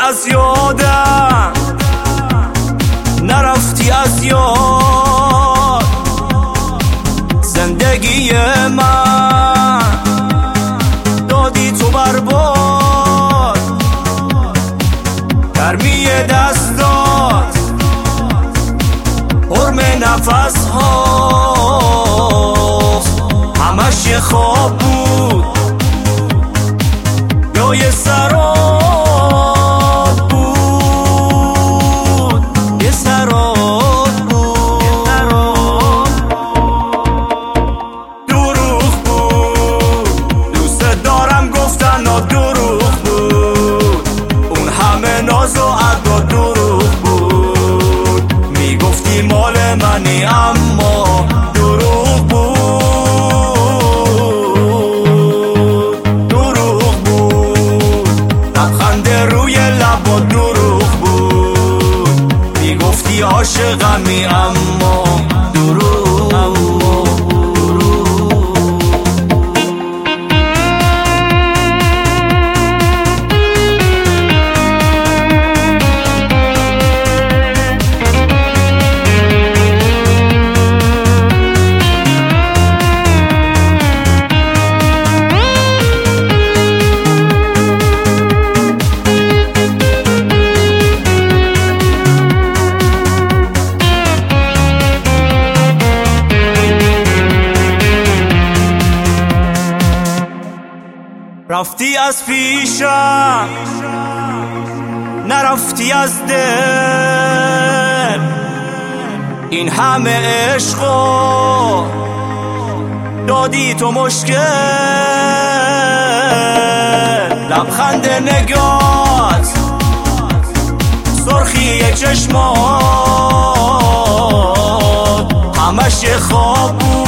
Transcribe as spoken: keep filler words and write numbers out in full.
از یادم نرفتی از یاد زندگی من دادی تو برباد گرمی دستات حرم نفس ها همش یه خواب بود یا یه سراب بود یه سراب بود دروغ بود دوست دارم گفتن و دروغ بود اون همه ناز و ادا دروغ بود میگفتی مال منی اما دروغ بود دروغ بود لبخند روی لبا دروغ بود میگفتی عاشقمی اما دروغ اما رفتی از پیشم نرفتی از دل این همه عشقو دادی تو مشکل لبخند نگات سرخی چشمات همش خواب بود